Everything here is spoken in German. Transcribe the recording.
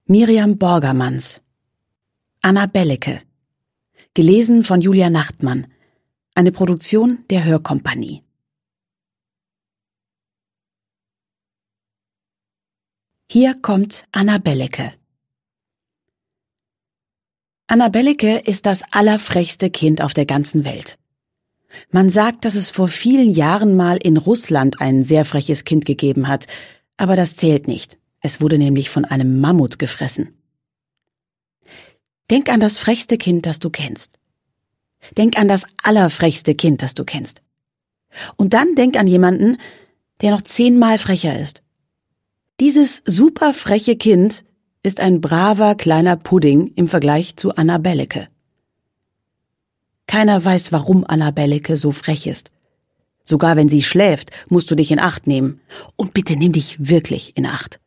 Miriam Borgermanns. Annabelleke. Gelesen von Julia Nachtmann. Eine Produktion der Hörkompanie. Hier kommt Annabelleke. Annabelleke ist das allerfrechste Kind auf der ganzen Welt. Man sagt, dass es vor vielen Jahren mal in Russland ein sehr freches Kind gegeben hat, aber das zählt nicht. Es wurde nämlich von einem Mammut gefressen. Denk an das frechste Kind, das du kennst. Denk an das allerfrechste Kind, das du kennst. Und dann denk an jemanden, der noch 10-mal frecher ist. Dieses super freche Kind ist ein braver kleiner Pudding im Vergleich zu Annabelleke. Keiner weiß, warum Annabelleke so frech ist. Sogar wenn sie schläft, musst du dich in Acht nehmen. Und bitte nimm dich wirklich in Acht.